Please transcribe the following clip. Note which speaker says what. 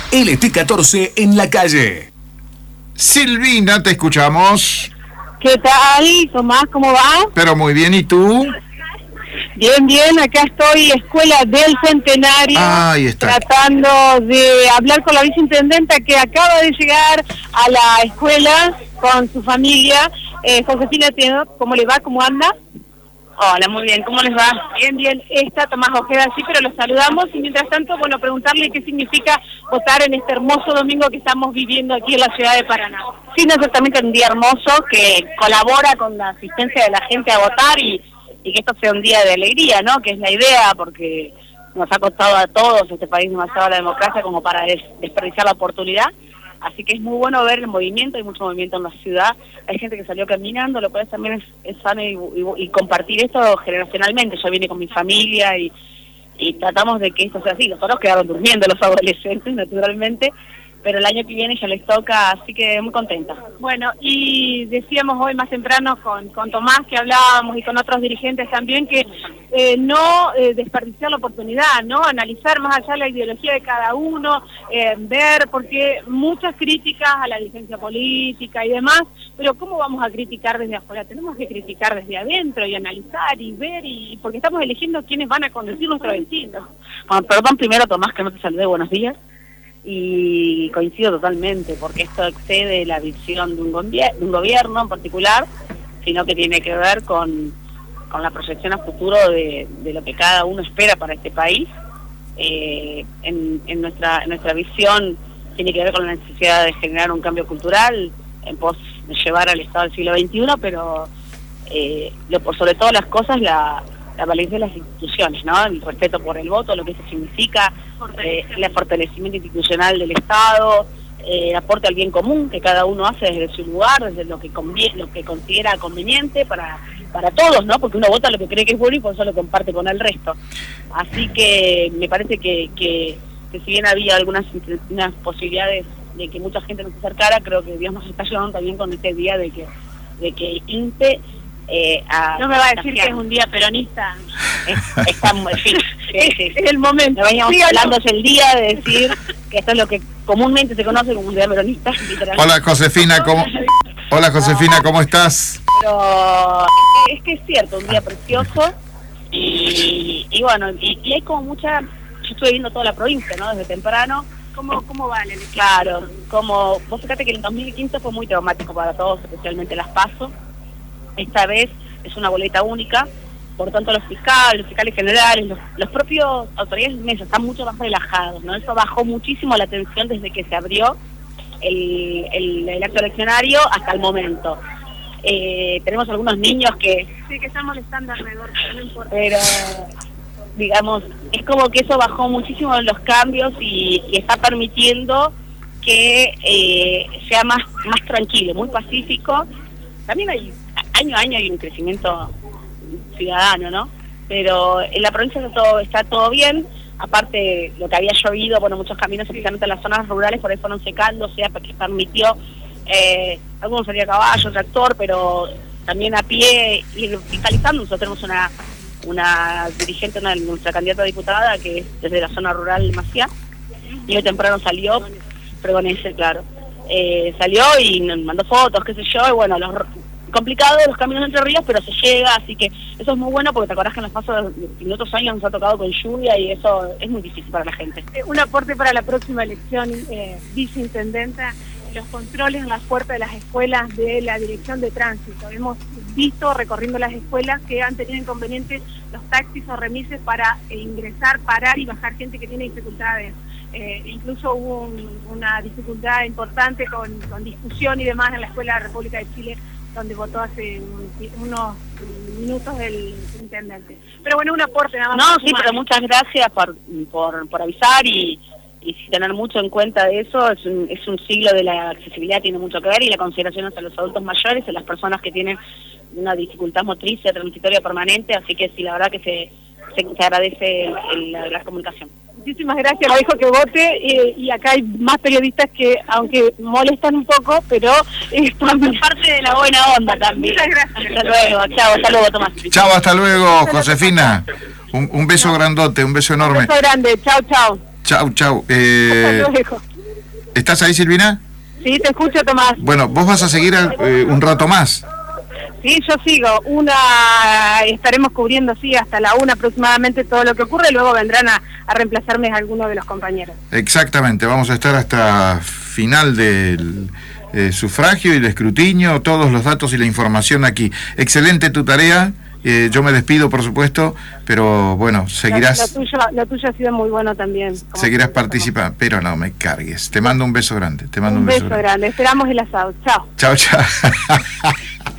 Speaker 1: LT14 en la calle.
Speaker 2: Silvina, te escuchamos.
Speaker 3: ¿Qué tal, Tomás? ¿Cómo va?
Speaker 2: Pero muy bien, ¿y tú?
Speaker 3: Bien, bien, acá estoy, Escuela del Centenario,
Speaker 2: Ahí está.
Speaker 3: Tratando de hablar con la viceintendenta que acaba de llegar a la escuela con su familia. Josefina, ¿cómo le va? ¿Cómo anda?
Speaker 4: Hola, muy bien, ¿cómo les va?
Speaker 3: Bien, bien, está Tomás Ojeda, sí, pero los saludamos y mientras tanto, bueno, preguntarle qué significa votar en este hermoso domingo que estamos viviendo aquí en la ciudad de Paraná.
Speaker 4: Sí, no, exactamente un día hermoso que colabora con la asistencia de la gente a votar y que esto sea un día de alegría, ¿no? Que es la idea, porque nos ha costado a todos este país demasiado la democracia como para desperdiciar la oportunidad. Así que es muy bueno ver el movimiento, hay mucho movimiento en la ciudad, hay gente que salió caminando, lo cual también es sano y compartir esto generacionalmente. Yo vine con mi familia y tratamos de que esto sea así. Nosotros quedaron durmiendo los adolescentes, naturalmente, pero el año que viene ya les toca, así que muy contenta.
Speaker 3: Bueno, y decíamos hoy más temprano con Tomás, que hablábamos, y con otros dirigentes también, que no desperdiciar la oportunidad, ¿no? Analizar más allá la ideología de cada uno, ver, porque muchas críticas a la dirigencia política y demás, pero ¿cómo vamos a criticar desde afuera? Tenemos que criticar desde adentro y analizar y ver, porque estamos eligiendo quiénes van a conducir nuestro destino.
Speaker 4: Bueno, perdón primero, Tomás, que no te saludé, buenos días. Y coincido totalmente, porque esto excede la visión de un gobierno en particular, sino que tiene que ver con la proyección a futuro de lo que cada uno espera para este país. En nuestra visión tiene que ver con la necesidad de generar un cambio cultural en pos de llevar al Estado del siglo XXI, pero por sobre todas las cosas la valencia de las instituciones, ¿no? El respeto por el voto, lo que eso significa, el fortalecimiento institucional del Estado, el aporte al bien común que cada uno hace desde su lugar, desde lo que considera conveniente para todos, ¿no? Porque uno vota lo que cree que es bueno y por eso lo comparte con el resto. Así que me parece que si bien había algunas posibilidades de que mucha gente nos acercara, creo que Dios nos está ayudando también con este día de que INPE
Speaker 3: no me va a decir que es un día peronista.
Speaker 4: Está muy fin.
Speaker 3: Es el momento.
Speaker 4: Veníamos hablando el día de decir que esto es lo que comúnmente se conoce como un día peronista.
Speaker 2: Hola Josefina, ¿cómo estás?
Speaker 4: Pero es que es cierto, un día precioso y bueno, y hay como mucha. Yo estuve viendo toda la provincia, ¿no? Desde temprano.
Speaker 3: ¿Cómo va el elección?
Speaker 4: Claro, vos fíjate que el 2015 fue muy traumático para todos, especialmente las PASO. Esta vez es una boleta única, por tanto los fiscales generales, los propios autoridades de mesa están mucho más relajados, ¿no? Eso bajó muchísimo la tensión desde que se abrió el acto eleccionario hasta el momento. Tenemos algunos niños que...
Speaker 3: Sí, que están molestando alrededor, no importa.
Speaker 4: Pero, digamos, es como que eso bajó muchísimo los cambios y está permitiendo que sea más tranquilo, muy pacífico. También año a año hay un crecimiento ciudadano, ¿no? Pero en la provincia está todo bien. Aparte, lo que había llovido, bueno, muchos caminos, especialmente en las zonas rurales, por ahí fueron secándose, que permitió algunos salir a caballo, tractor, pero también a pie ir fiscalizando. Nosotros tenemos una dirigente, nuestra candidata a diputada, que es desde la zona rural Maciá, y hoy temprano salió, Pregonese, claro, salió y nos mandó fotos, qué sé yo, y bueno, complicado los caminos entre ríos, pero se llega, así que eso es muy bueno, porque te acordás que en los pasos en otros años nos ha tocado con lluvia y eso es muy difícil para la gente.
Speaker 3: Un aporte para la próxima elección, viceintendenta, los controles en las puertas de las escuelas de la Dirección de Tránsito. Hemos visto recorriendo las escuelas que han tenido inconvenientes los taxis o remises para ingresar, parar y bajar gente que tiene dificultades. Incluso hubo una dificultad importante con discusión y demás en la Escuela de la República de Chile, donde votó hace unos minutos el intendente. Pero bueno, un aporte nada más.
Speaker 4: No, sí, pero muchas gracias por avisar y tener mucho en cuenta de eso. Es un siglo de la accesibilidad, tiene mucho que ver, y la consideración hacia los adultos mayores, a las personas que tienen una dificultad motriz transitoria permanente, así que sí, la verdad que se agradece la comunicación.
Speaker 3: Muchísimas gracias, dijo que vote, y acá hay más periodistas que, aunque molestan un poco, pero
Speaker 4: son parte de la buena onda también.
Speaker 3: Muchas gracias.
Speaker 4: Hasta luego, chao, hasta luego, Tomás.
Speaker 2: Chao, hasta luego, Josefina. Un beso grandote, un beso enorme.
Speaker 3: Un beso grande, chao, chao.
Speaker 2: Chau.
Speaker 3: Hasta luego.
Speaker 2: ¿Estás ahí, Silvina?
Speaker 3: Sí, te escucho, Tomás.
Speaker 2: Bueno, vos vas a seguir un rato más.
Speaker 3: Sí, yo sigo. Estaremos cubriendo, sí, hasta la 1 aproximadamente todo lo que ocurre, luego vendrán a reemplazarme algunos de los compañeros.
Speaker 2: Exactamente, vamos a estar hasta final del sufragio y el escrutinio, todos los datos y la información aquí. Excelente tu tarea. Yo me despido, por supuesto, pero bueno, seguirás...
Speaker 3: Lo tuyo ha sido muy bueno también.
Speaker 2: Seguirás participando, pero no me cargues. Te mando un beso grande.
Speaker 3: Un beso grande. Esperamos el asado. Chao.
Speaker 2: Chao, chao.